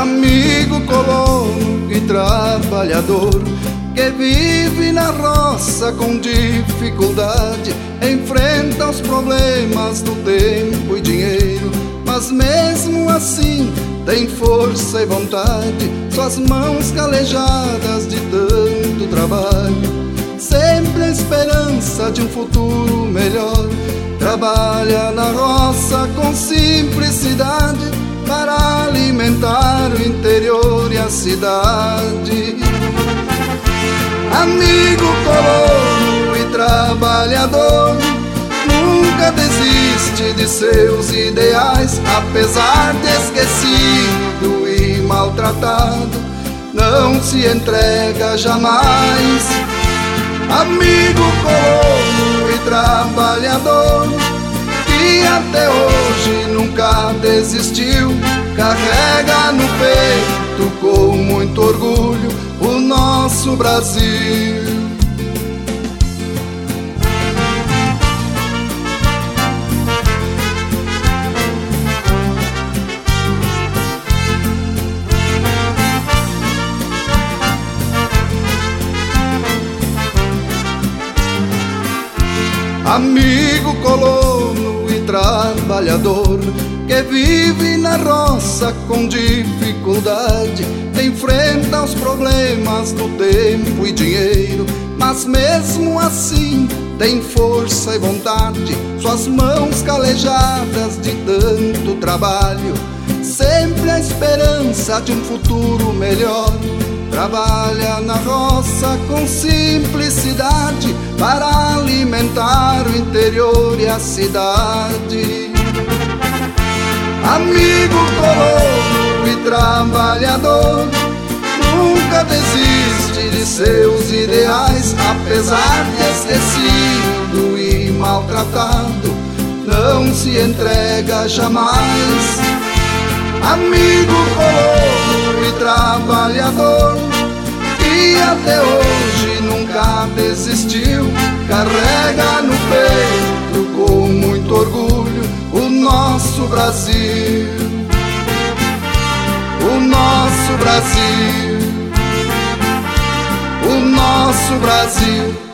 amigo colono e trabalhador, que vive na roça com dificuldade, enfrenta os problemas do tempo e dinheiro, mas mesmo assim tem força e vontade, suas mãos calejadas de tanto trabalho, sempre a esperança de um futuro melhor. Trabalha na roça com simplicidade para alimentar o interior e a cidade. Amigo colono e trabalhador, nunca desiste de seus ideais, apesar de esquecido e maltratado, não se entrega jamais. Amigo colono e trabalhador, que até hoje nunca desistiu, carrega no peito com muito orgulho o nosso Brasil. Amigo colono e trabalhador, que vive na roça com dificuldade, enfrenta os problemas do tempo e dinheiro, mas mesmo assim tem força e vontade, suas mãos calejadas de tanto trabalho, sempre a esperança de um futuro melhor. Trabalha na roça com simplicidade para alimentar o interior e a cidade. Amigo colono e trabalhador, nunca desiste de seus ideais, apesar de esquecido e maltratado, não se entrega jamais. Amigo colono e trabalhador, que até hoje nunca desistiu, carrega no peito com muito orgulho o nosso Brasil. O nosso Brasil, o nosso Brasil.